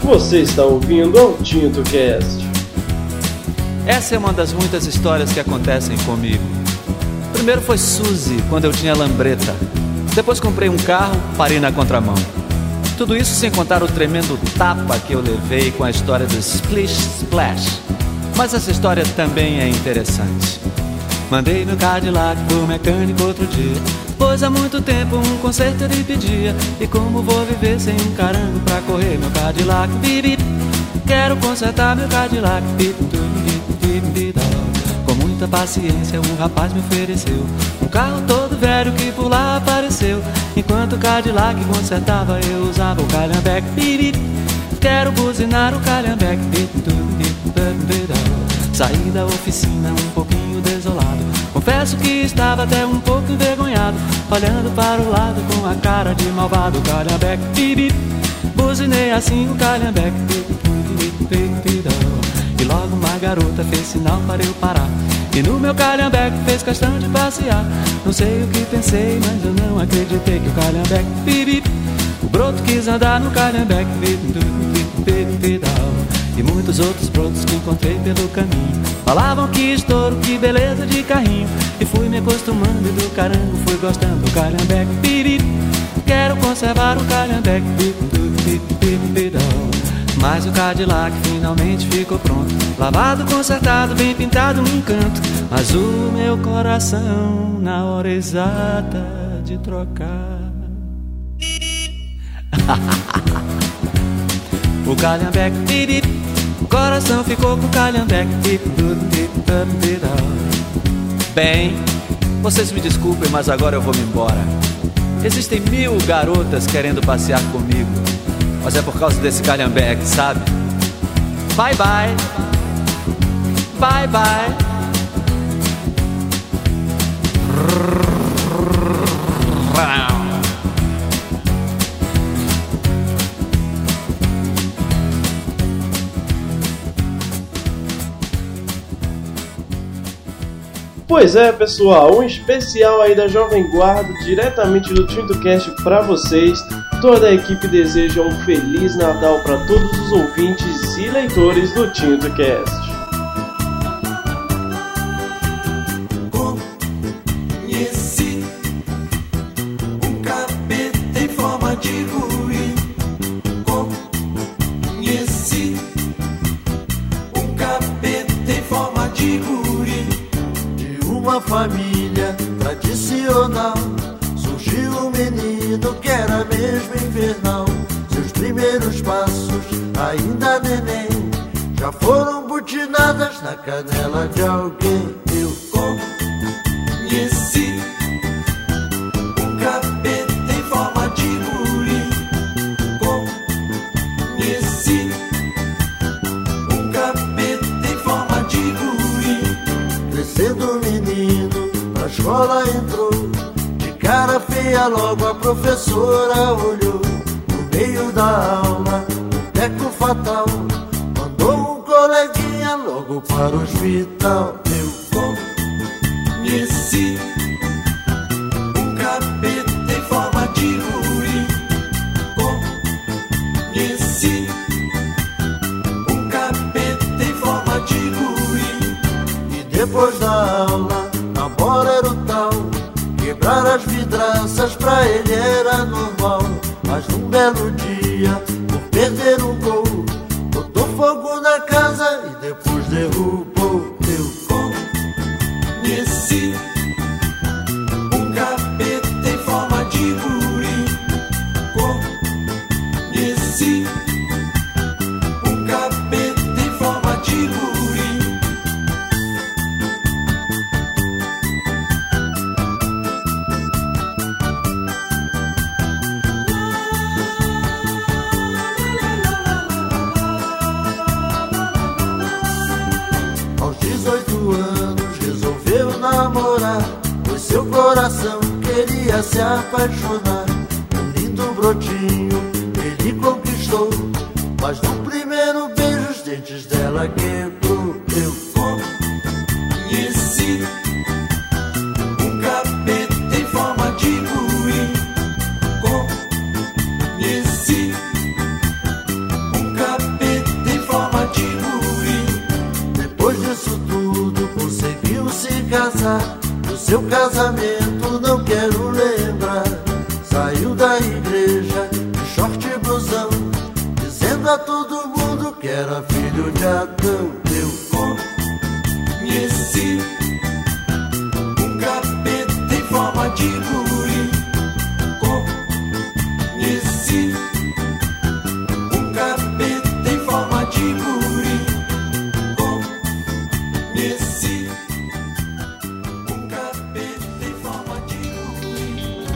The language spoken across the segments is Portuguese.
Você está ouvindo ao TintoCast. Essa é uma das muitas histórias que acontecem comigo. Primeiro foi Suzy, quando eu tinha lambreta. Depois comprei um carro, parei na contramão. Tudo isso sem contar o tremendo tapa que eu levei com a história do Splish Splash. Mas essa história também é interessante. Mandei meu Cadillac pro mecânico outro dia, pois há muito tempo um conserto ele pedia. E como vou viver sem um carango pra correr meu Cadillac? Bip, quero consertar meu Cadillac. Com muita paciência um rapaz me ofereceu um carro todo velho que por lá apareceu. Enquanto o Cadillac consertava eu usava o calhambeque. Bip, quero buzinar o calhambeque. Saí da oficina um pouquinho desolado, confesso que estava até um pouco envergonhado, olhando para o lado com a cara de malvado. Calhambeque, bip, buzinei assim o calhambeque. E logo uma garota fez sinal para eu parar, e no meu calhambeque fez questão de passear. Não sei o que pensei, mas eu não acreditei que o calhambeque, bip, o broto quis andar no calhambeque. E muitos outros brotos que encontrei pelo caminho falavam que estouro, que beleza de carrinho. E fui me acostumando e do carango fui gostando do calhambeque. Bip, quero conservar o calhambeque. Mas o Cadillac finalmente ficou pronto, lavado, consertado, bem pintado, um encanto. Mas o meu coração na hora exata de trocar o calhambeque, bip, o coração ficou com o calhambeque. Bem, vocês me desculpem, mas agora eu vou me embora. Existem 1000 garotas querendo passear comigo, mas é por causa desse calhambeque, sabe? Bye bye, bye bye. Pois é, pessoal, um especial aí da Jovem Guarda, diretamente do TintoCast pra vocês. Toda a equipe deseja um Feliz Natal para todos os ouvintes e leitores do TintoCast. Conheci um capeta em forma de guri. Conheci um capeta em forma de guri. Uma família tradicional, surgiu um menino que era mesmo infernal. Seus primeiros passos, ainda neném, já foram butinadas na canela de alguém. Eu conheci um capeta em forma de guri. Conheci um capeta em forma de guri. Crescendo a escola entrou, de cara feia logo a professora olhou. No meio da aula, um teco fatal, mandou um coleguinha logo para o hospital. Eu conheci um capeta em forma de guri. Conheci um capeta em forma de guri. E depois da aula, namoro era o tal, quebrar as vidraças pra ele era normal. Mas num belo dia, por perder um gol, botou fogo na casa e depois derrubou. Eu conheci um capeta em forma de guri. Conheci um capeta em forma de guri. Pois seu coração queria se apaixonar. Um lindo brotinho ele conquistou, mas no primeiro beijo os dentes dela quebrou. Eu conheci um capeta em forma de guri. Conheci um capeta era filho de Adão. Eu conheci um capeta em forma de guri. Conheci um capeta em forma de guri. Conheci um capeta em forma de guri.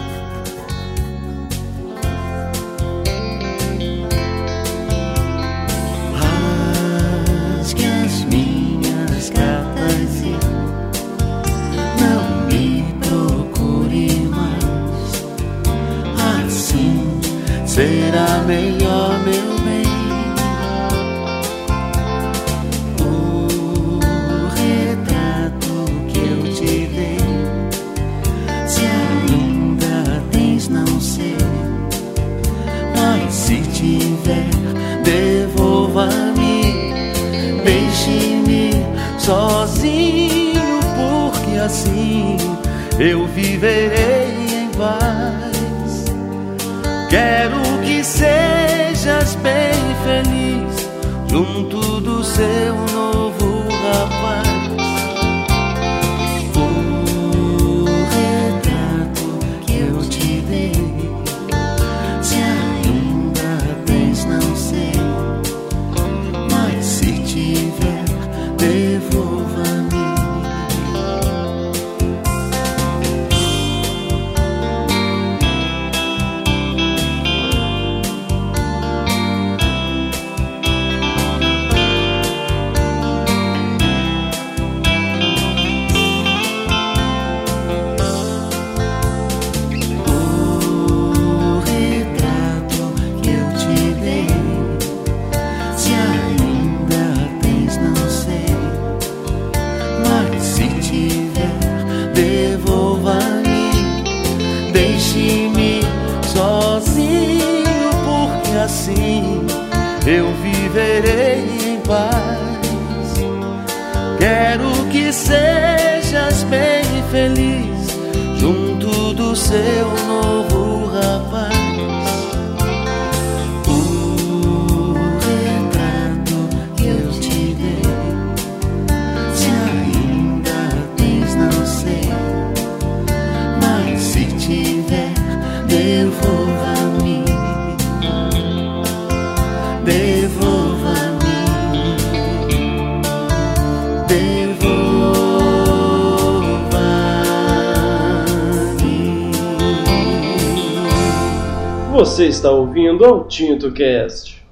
Rasgue as minhas cartas e não me procure mais. Assim será melhor, meu bem. O retrato que eu te dei, se ainda tens, não sei. Mas se tiver, devolva-me. Deixe-me sozinho, porque assim eu viverei em paz. Quero que sejas bem feliz junto do seu novo rapaz. O retrato que eu te dei, se ainda tens, não sei. Mas se tiver, devolva-me. O retrato que eu te dei, se ainda tens, não sei. Mas se tiver, devolva-me. Deixe-me sozinho, porque assim eu viverei em paz. Quero que sejas bem feliz junto do seu novo rapaz. O retrato que eu te dei, se ainda tens, não sei. Mas se tiver, devolva-me. Devolva-me. Devolva-me. Você está ouvindo ao TintoCast.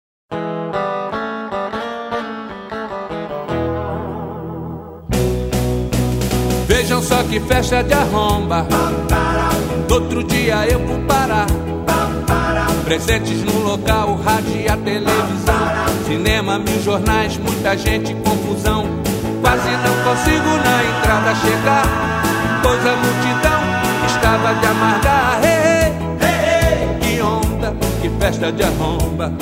Vejam só que festa de arromba. No outro dia eu vou parar. Presentes no local, o rádio e a televisão, cinema, 1000 jornais, muita gente, confusão. Quase não consigo na entrada chegar, pois a multidão estava de amargar. Hey, hey, hey, que onda, que festa de arromba.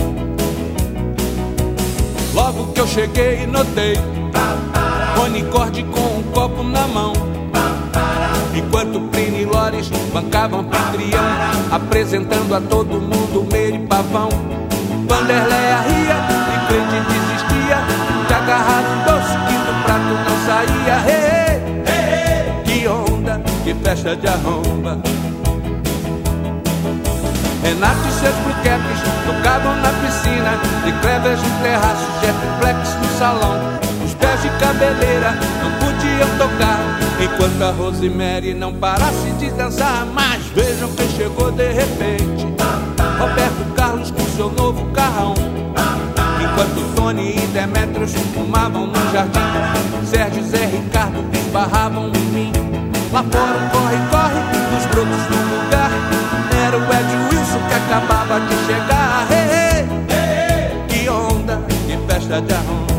Logo que eu cheguei notei Rony Corde com um copo na mão, enquanto Plínio e Lores bancavam anfitrião, apresentando a todo mundo Meire e Pavão. Vanderleia ria e Crente desistia de agarrar um doce que do prato não saía. Hey, hey, hey, que onda, que festa de arromba. Renato e seus bruquetes tocavam na piscina, de Clevers no terraço, Jetplex no salão. Os pés de cabeleira não podiam tocar, enquanto a Rosemary não parasse de dançar. Mas vejam quem chegou de repente, Roberto Carlos com seu novo carrão, enquanto Tony e Demetrios fumavam no jardim. Sérgio e Zé Ricardo esbarravam em mim. Lá fora um corre-corre nos brotos do lugar. Era o Ed Wilson que acabava de chegar. Hey, hey, hey, que onda, que festa de arromba.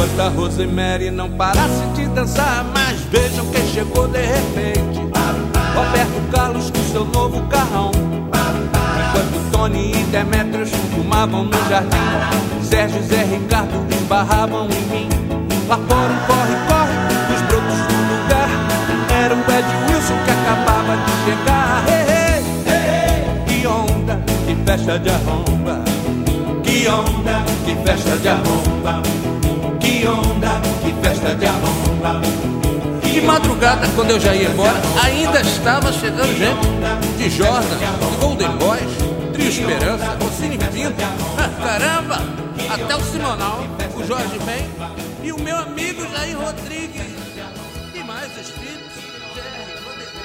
enquanto a Rosemary não parasse de dançar. Mas vejam quem chegou de repente: Roberto Carlos com seu novo carrão. Enquanto Tony e Demetrios fumavam no jardim, Sérgio e Zé Ricardo esbarravam em mim. Lá fora um corre-corre dos brotos do lugar. Era o Ed Wilson que acabava de chegar. Hey, hey, hey, que onda, que festa de arromba. Que onda, que festa de arromba. Que onda, que festa de arromba. De madrugada, quando eu já ia embora, ainda estava chegando gente de Jordan, de Golden Boys, Trio Esperança, Rossini Pinto. Caramba! Até o Simonal, o Jorge Ben e o meu amigo Jair Rodrigues. E mais os filhos, Jerry,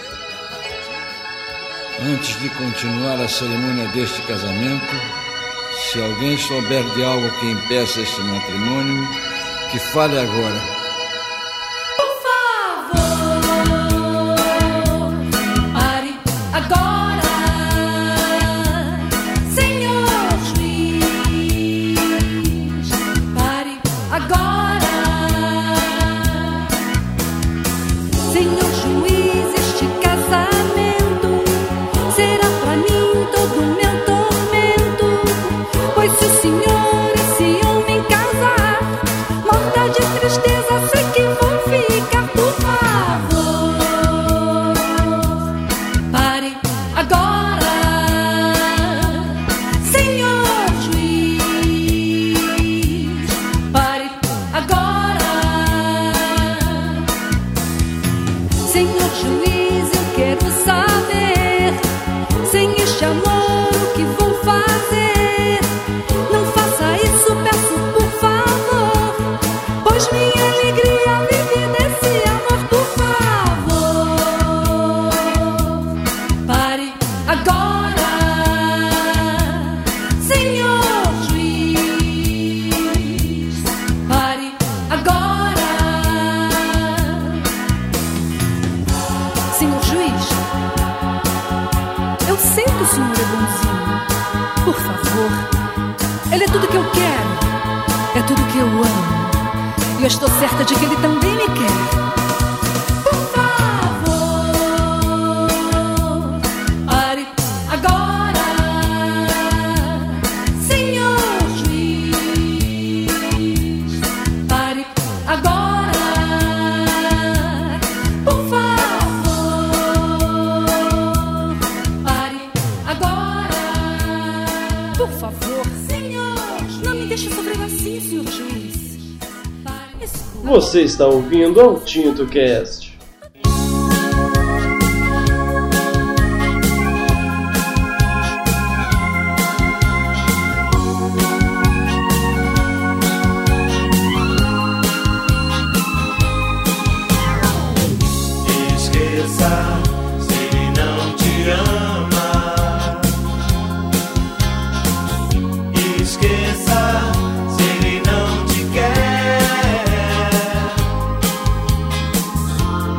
Vanderlei. Antes de continuar a cerimônia deste casamento, se alguém souber de algo que impeça este matrimônio, que fale agora. E eu estou certa de que ele também me quer. Por favor, pare agora, senhor juiz. Pare agora, por favor. Pare agora, por favor, senhor. Não me deixe sofrer assim, senhor juiz. Você está ouvindo ao TintoCast. Esqueça se ele não te ama. Esqueça se ele não te quer.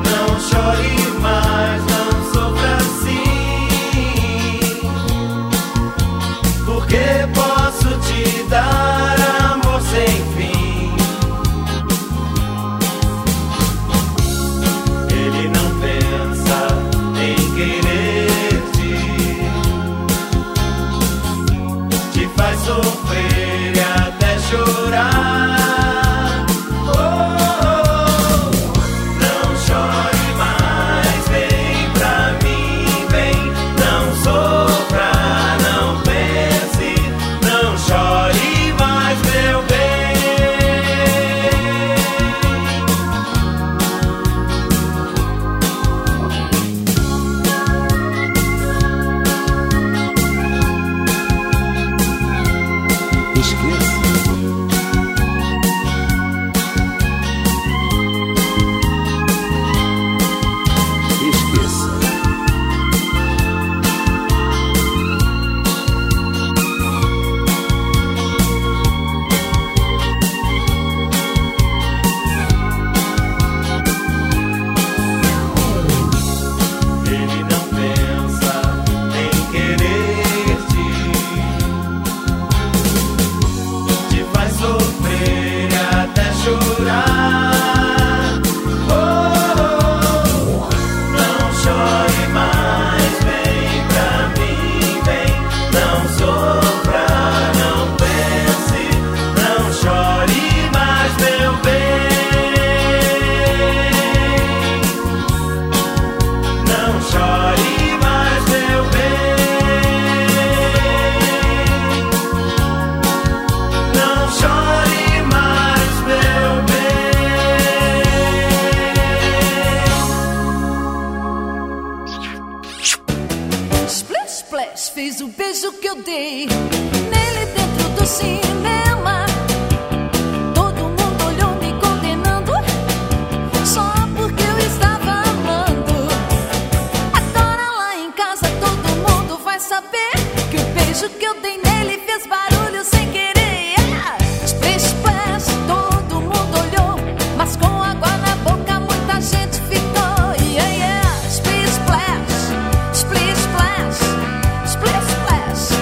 beijo que eu dei nele dentro do cinema. Todo mundo olhou me condenando só porque eu estava amando. Agora lá em casa todo mundo vai saber que o beijo que eu dei nele fez barulho sem querer. Splish splash, todo mundo olhou, mas com água na boca muita gente ficou. Splish splash, splish splash, splish splash.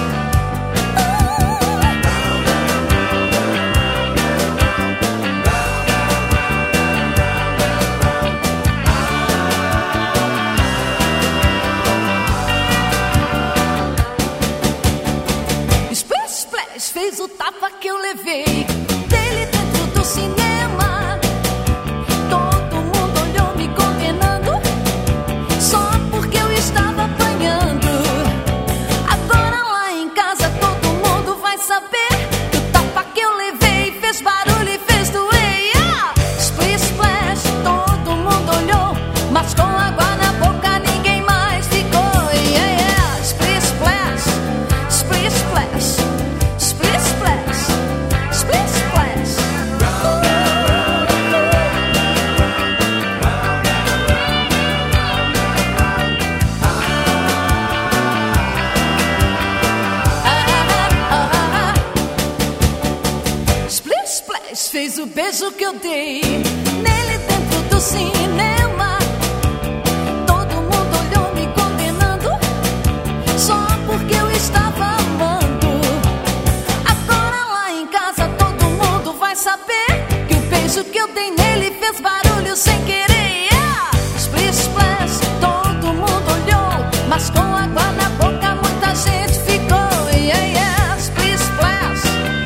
Splish splash fez o tapa que eu levei dele dentro do cinema. Todo mundo olhou me condenando só porque eu estava apanhando. Agora lá em casa todo mundo vai saber que o tapa que eu levei fez barulho e fez doer. Splish splash, todo mundo olhou, mas com água na boca ninguém mais ficou. Splish splash, splish splash, splish splash, splish splash. Splish splash fez o beijo que eu dei nele dentro do cinema. Todo mundo olhou me condenando só porque eu estava amando. Agora lá em casa todo mundo vai saber que o beijo que eu dei nele fez barulho sem querer. Splish splash, todo mundo olhou, mas com água na boca muita gente ficou. Splish splash,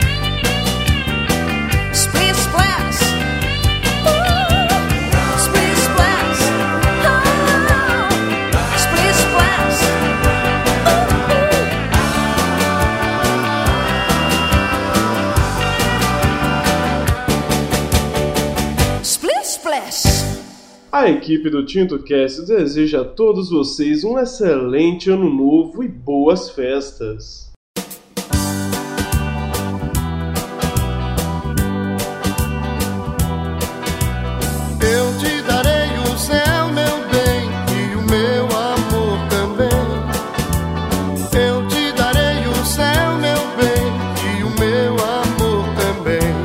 splish splash, splish splash, splish splash. Splish splash. A equipe do TintoCast deseja a todos vocês um excelente ano novo e boas festas. Eu te darei o céu, meu bem, e o meu amor também. Eu te darei o céu, meu bem, e o meu amor também.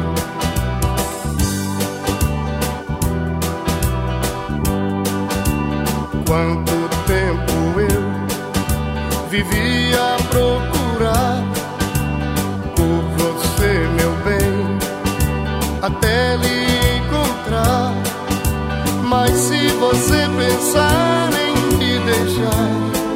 Quanto tempo eu vivi a procurar por você, meu bem, até lhe encontrar. Mas se você pensar em me deixar,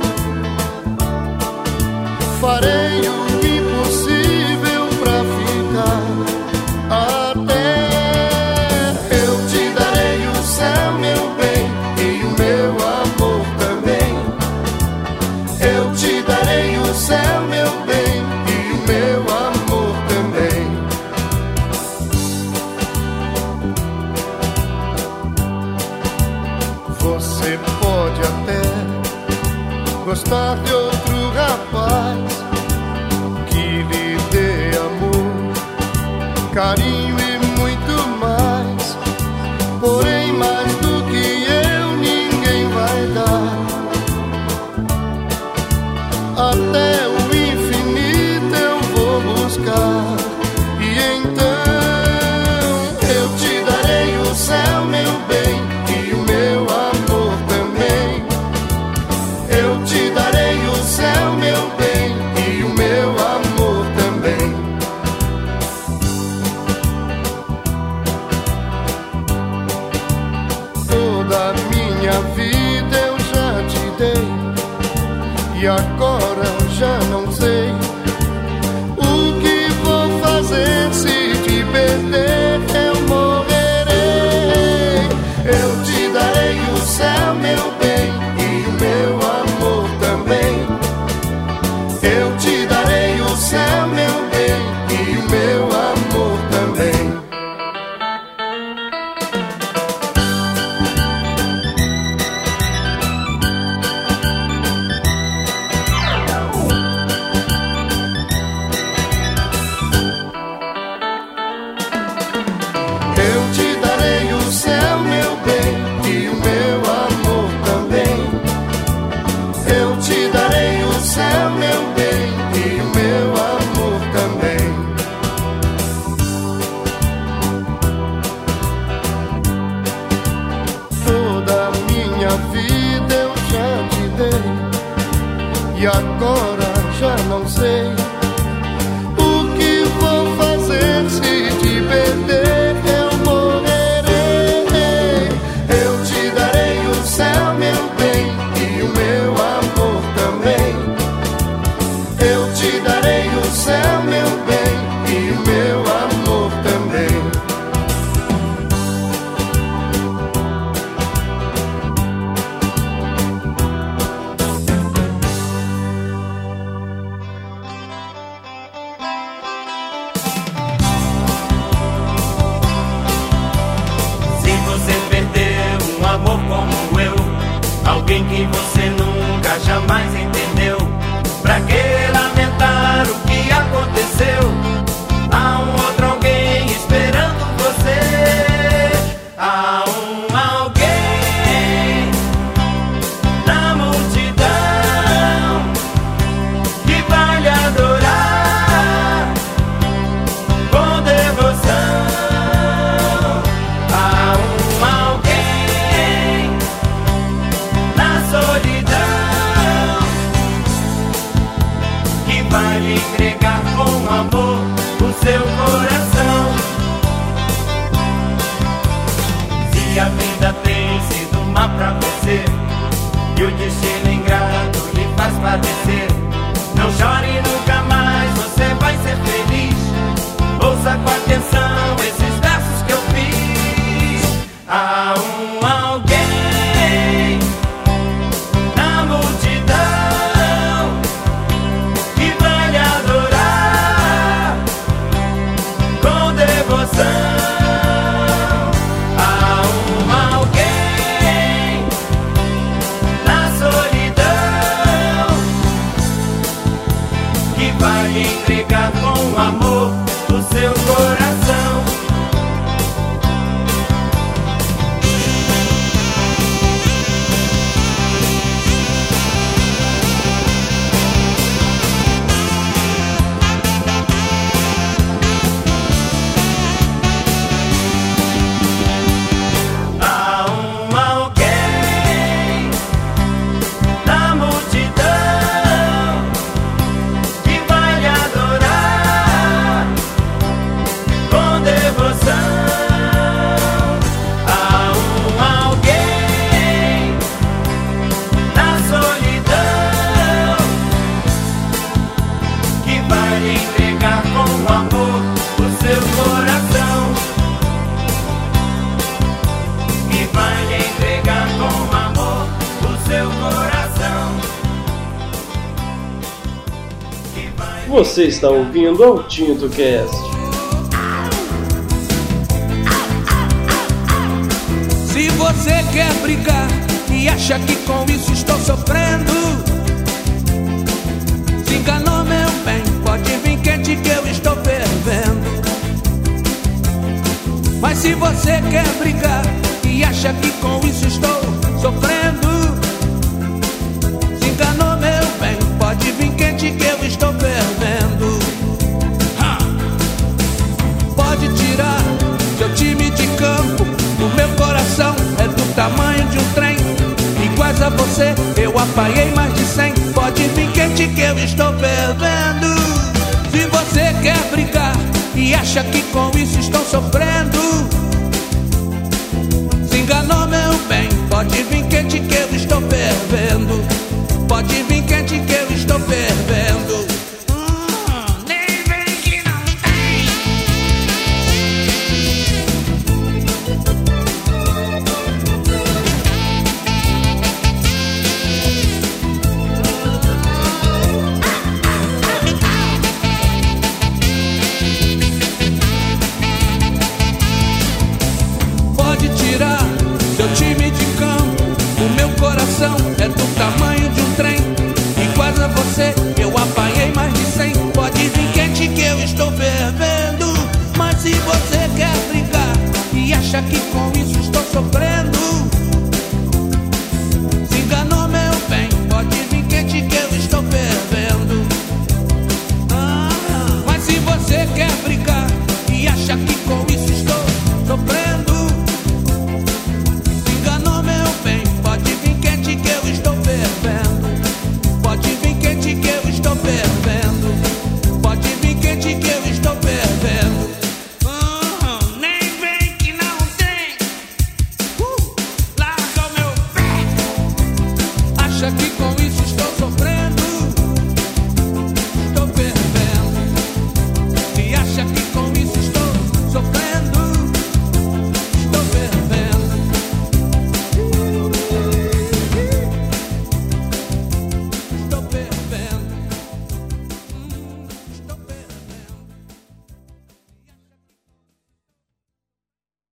farei o impossível pra ficar. Até eu te darei o céu, meu bem, e o meu amor também. Eu te darei o céu, meu bem, e o meu amor também. Você pode até gostar de outro rapaz que lhe dê amor, carinho e muito mais. Porém, mais do que eu ninguém vai dar. Até o infinito eu vou buscar. E então eu te darei o céu, meu bem, e o meu amor também. Eu te darei o céu, meu bem, e o meu amor também. Toda a minha vida eu já te dei, e agora já não sei o que vou fazer. Se te perder eu morrerei. Eu te darei o céu, meu bem, e o meu amor também. Eu te darei o céu, meu bem, e o meu amor também. E agora já não sei o que vou fazer. Se te perder eu morrerei. Eu te darei o céu, meu bem, e o meu amor também. Eu te darei o céu, meu bem, e o meu amor também. Alguém que você nunca jamais entendeu, pra que lamentar o que aconteceu? Há um outro alguém esperando você. Há um alguém na multidão que vai lhe adorar com devoção. Há um alguém na solidão que vai lhe entregar com amor o seu coração. Se a vida tem sido má pra você e o destino ingrato lhe faz padecer, não chore nunca mais, você vai ser feliz. Ouça com atenção esses versos que eu fiz. Há um alguém na multidão que vai lhe adorar com devoção. Há um alguém na solidão que vai lhe entregar com amor o seu coração. Há um alguém na multidão que vai lhe adorar com devoção. Há um alguém na solidão que vai lhe entregar com amor o seu coração. Que vai lhe entregar com amor o seu coração. Que vai Você está ouvindo ao Tinto Cast. Se você quer brigar e acha que com isso estou sofrendo, se enganou, meu bem, pode vir quente que eu estou fervendo. Mas se você quer brigar e acha que com isso estou sofrendo, se enganou, meu bem, pode vir quente que eu estou fervendo. Pode tirar seu time de campo, o meu coração é do tamanho de um trem. Iguais a você, eu apanhei mais de 100. Pode vir quente que eu estou fervendo. Se você quer brigar e acha que com isso estou sofrendo, se enganou, meu bem, pode vir quente que eu estou fervendo. Pode vir quente que eu estou fervendo. Nem vem que não tem. Pode tirar seu time de campo, o meu coração é do tamanho de um trem. Iguais a você, eu apanhei mais de 100. Pode vir quente que eu estou fervendo. Mas se você quer brigar e acha que com isso estou sofrendo,